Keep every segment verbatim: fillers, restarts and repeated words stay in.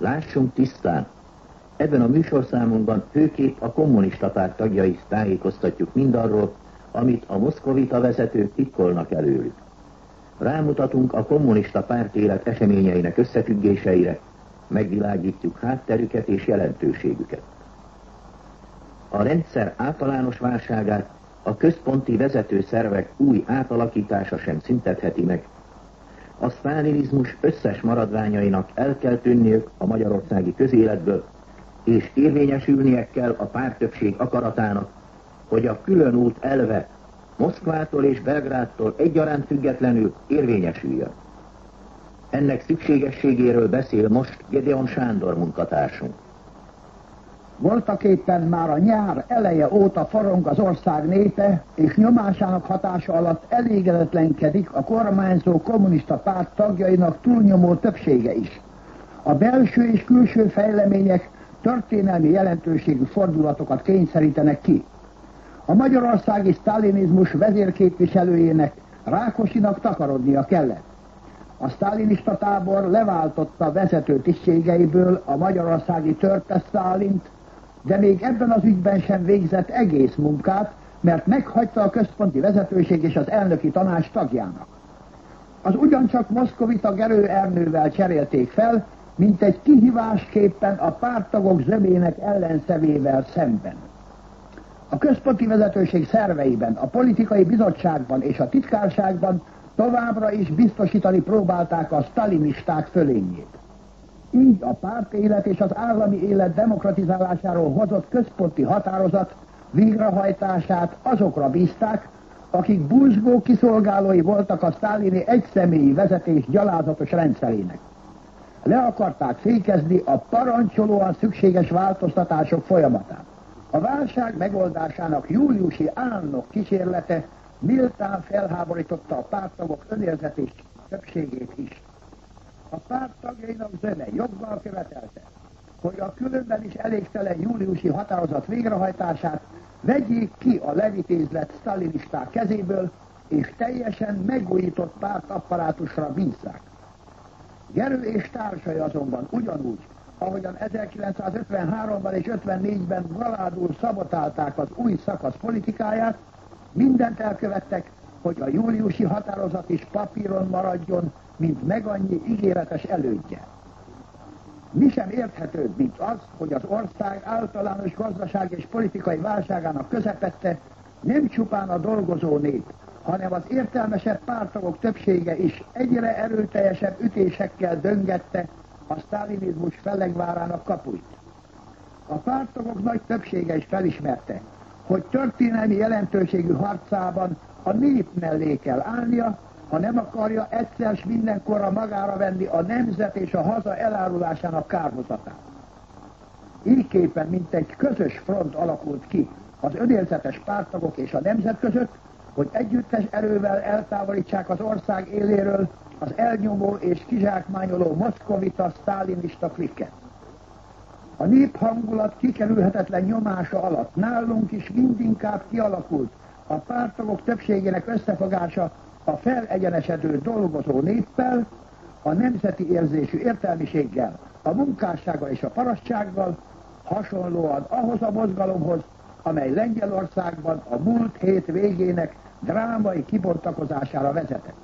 Lássunk tisztán! Ebben a műsorszámunkban főképp a kommunista párt tagjait tájékoztatjuk mindarról, amit a moszkovita vezetők titkolnak előlük. Rámutatunk a kommunista párt élet eseményeinek összefüggéseire, megvilágítjuk hátterüket és jelentőségüket. A rendszer általános válságát a központi vezetőszervek új átalakítása sem szüntetheti meg. A sztálinizmus összes maradványainak el kell tűnniük a magyarországi közéletből, és érvényesülnie kell a párttöbbség akaratának, hogy a külön út elve Moszkvától és Belgrádtól egyaránt függetlenül érvényesüljön. Ennek szükségességéről beszél most Gedeon Sándor munkatársunk. Voltaképpen már a nyár eleje óta forog az ország népe, és nyomásának hatása alatt elégedetlenkedik a kormányzó kommunista párt tagjainak túlnyomó többsége is. A belső és külső fejlemények történelmi jelentőségű fordulatokat kényszerítenek ki. A magyarországi sztálinizmus vezérképviselőjének, Rákosinak takarodnia kellett. A sztálinista tábor leváltotta vezető tisztségeiből a magyarországi törpe Sztálint, de még ebben az ügyben sem végzett egész munkát, mert meghagyta a központi vezetőség és az elnöki tanács tagjának. Az ugyancsak moszkovita Gerő Ernővel cserélték fel, mint egy kihívásképpen a párttagok zömének ellenszevével szemben. A központi vezetőség szerveiben, a politikai bizottságban és a titkárságban továbbra is biztosítani próbálták a sztalinisták fölényét. Így a pártélet és az állami élet demokratizálásáról hozott központi határozat végrehajtását azokra bízták, akik buzgó kiszolgálói voltak a sztálini egyszemélyi vezetés gyalázatos rendszerének. Le akarták fékezni a parancsolóan szükséges változtatások folyamatát. A válság megoldásának júliusi álnok kísérlete méltán felháborította a párttagok önérzetés többségét is. A párt tagjainak zöme joggal követelte, hogy a különben is elégtelen júliusi határozat végrehajtását vegyék ki a levitézlet sztalinisták kezéből, és teljesen megújított pártapparátusra bízzák. Gerő és társai azonban ugyanúgy, ahogyan ezerkilencszázötvenháromban és ötvennégyben galádul szabotálták az új szakasz politikáját, mindent elkövettek, hogy a júliusi határozat is papíron maradjon, mint megannyi ígéretes elődje. Mi sem érthetőbb, mint az, hogy az ország általános gazdaság és politikai válságának közepette nem csupán a dolgozó nép, hanem az értelmesebb párttagok többsége is egyre erőteljesebb ütésekkel döngette a sztálinizmus fellegvárának kapuit. A párttagok nagy többsége is felismerte, hogy történelmi jelentőségű harcában a nép mellé kell állnia, ha nem akarja egyszer s mindenkorra magára venni a nemzet és a haza elárulásának kárhozatát. Ígyképpen mint egy közös front alakult ki az önérzetes párttagok és a nemzet között, hogy együttes erővel eltávolítsák az ország éléről az elnyomó és kizsákmányoló moszkovita sztálinista klikket. A néphangulat kikerülhetetlen nyomása alatt nálunk is mindinkább kialakult a párttagok többségének összefogása a felegyenesedő dolgozó néppel, a nemzeti érzésű értelmiséggel, a munkássággal és a parasztsággal, hasonlóan ahhoz a mozgalomhoz, amely Lengyelországban a múlt hét végének drámai kibontakozására vezetett.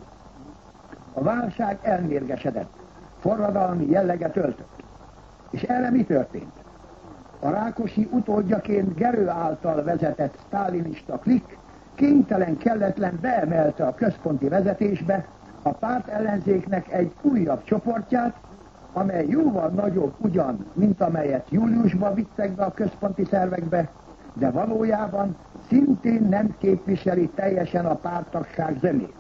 A válság elmérgesedett, forradalmi jelleget öltött. És erre mi történt? A Rákosi utódjaként Gerő által vezetett sztálinista klik kénytelen kelletlen beemelte a központi vezetésbe a párt ellenzéknek egy újabb csoportját, amely jóval nagyobb ugyan, mint amelyet júliusban vittek be a központi szervekbe, de valójában szintén nem képviseli teljesen a párttagság zömét.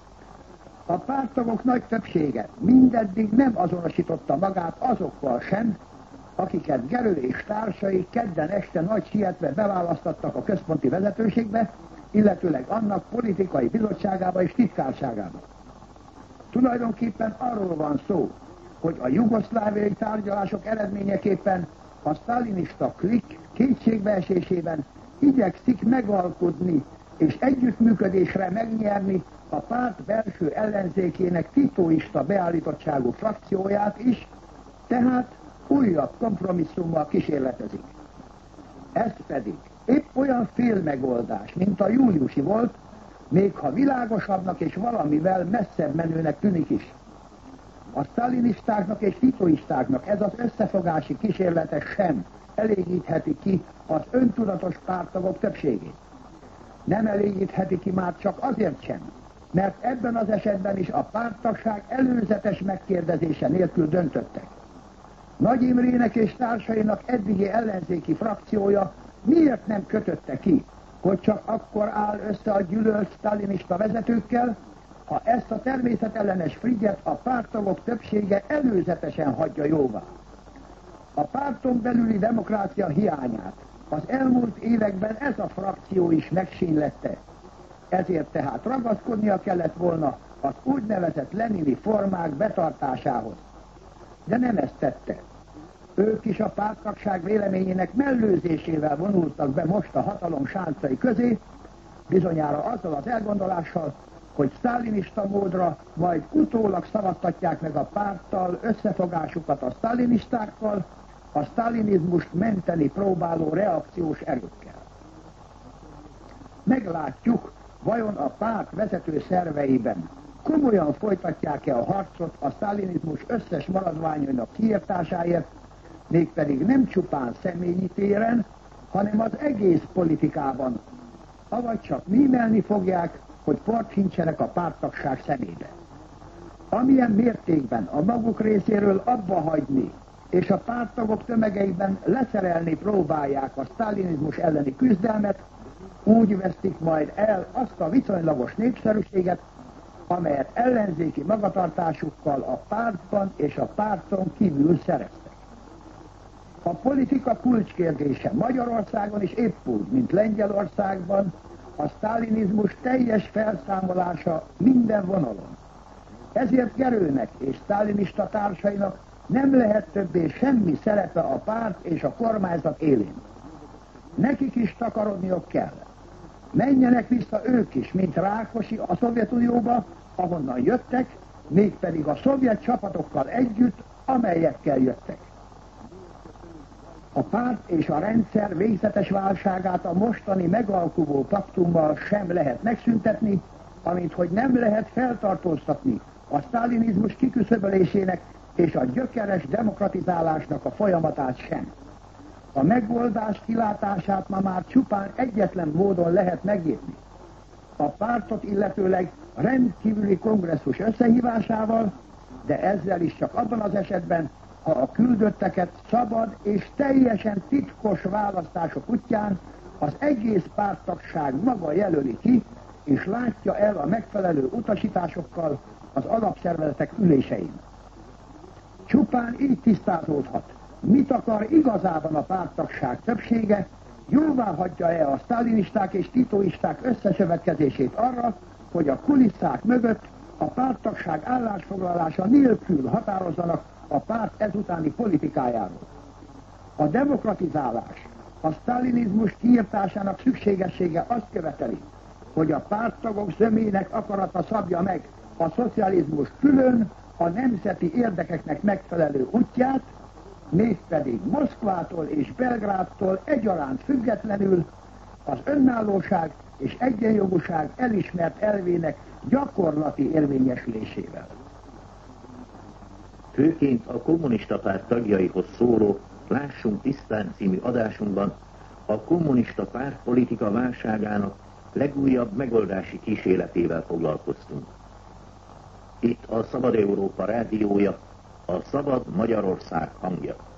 A párttagok nagy többsége mindeddig nem azonosította magát azokkal sem, akiket Gerő és társai kedden este nagy sietve beválasztattak a központi vezetőségbe, illetőleg annak politikai bizottságába és titkárságába. Tulajdonképpen arról van szó, hogy a jugoszláviai tárgyalások eredményeképpen a sztálinista klik kétségbeesésében igyekszik megalkudni és együttműködésre megnyerni a párt belső ellenzékének titóista beállítottságú frakcióját is, Tehát újabb kompromisszummal kísérletezik. Ez pedig épp olyan félmegoldás, mint a júliusi volt, még ha világosabbnak és valamivel messzebb menőnek tűnik is. A sztálinistáknak és titoistáknak ez az összefogási kísérlete sem elégítheti ki az öntudatos párttagok többségét. Nem elégítheti ki már csak azért sem, mert ebben az esetben is a párttagság előzetes megkérdezése nélkül döntöttek. Nagy Imrének és társainak eddigi ellenzéki frakciója miért nem kötötte ki, hogy csak akkor áll össze a gyűlölt sztálinista vezetőkkel, ha ezt a természetellenes frigyet a párttagok többsége előzetesen hagyja jóvá. A párton belüli demokrácia hiányát az elmúlt években ez a frakció is megsínlette. Ezért tehát ragaszkodnia kellett volna az úgynevezett lenini formák betartásához. De nem ezt tette. Ők is a párttagság véleményének mellőzésével vonultak be most a hatalom sáncai közé, bizonyára azzal az elgondolással, hogy sztálinista módra majd utólag szavaztatják meg a párttal összefogásukat a sztálinistákkal, a sztálinizmust menteni próbáló reakciós erőkkel. Meglátjuk, vajon a párt vezető szerveiben komolyan folytatják-e a harcot a sztálinizmus összes maradványainak kiirtásáért, mégpedig nem csupán személyi téren, hanem az egész politikában, avagy csak mímelni fogják, hogy port hincsenek a párttagság szemébe. Amilyen mértékben a maguk részéről abba hagyni, és a párttagok tömegeiben leszerelni próbálják a sztálinizmus elleni küzdelmet, úgy vesztik majd el azt a viszonylagos népszerűséget, amelyet ellenzéki magatartásukkal a pártban és a párton kívül szereztek. A politika kulcskérdése Magyarországon is épp úgy, mint Lengyelországban, a sztálinizmus teljes felszámolása minden vonalon. Ezért Gerőnek és sztálinista társainak nem lehet többé semmi szerepe a párt és a kormányzat élén. Nekik is takarodniuk kell. Menjenek vissza ők is, mint Rákosi a Szovjetunióba, ahonnan jöttek, mégpedig a szovjet csapatokkal együtt, amelyekkel jöttek. A párt és a rendszer végzetes válságát a mostani megalkuvó paktummal sem lehet megszüntetni, amint hogy nem lehet feltartóztatni a sztálinizmus kiküszöbölésének és a gyökeres demokratizálásnak a folyamatát sem. A megoldás kilátását ma már csupán egyetlen módon lehet megírni. A pártot illetőleg rendkívüli kongresszus összehívásával, de ezzel is csak abban az esetben, ha a küldötteket szabad és teljesen titkos választások útján az egész párttagság maga jelöli ki, és látja el a megfelelő utasításokkal az alapszervezetek ülésein. Csupán így tisztázódhat, mit akar igazában a párttagság többsége, jóvá hagyja-e a sztálinisták és titoisták összeszövetkezését arra, hogy a kulisszák mögött a párttagság állásfoglalása nélkül határozzanak a párt ezutáni politikájáról. A demokratizálás, a sztálinizmus kiirtásának szükségessége azt követeli, hogy a párttagok zömének akarata szabja meg a szocializmus külön a nemzeti érdekeknek megfelelő útját, mégpedig Moszkvától és Belgrádtól egyaránt függetlenül az önállóság és egyenjogúság elismert elvének gyakorlati érvényesülésével. Főként a kommunista párt tagjaihoz szóló Lássunk tisztán című adásunkban a kommunista párt politika válságának legújabb megoldási kísérletével foglalkoztunk. Itt a Szabad Európa rádiója, a Szabad Magyarország hangja.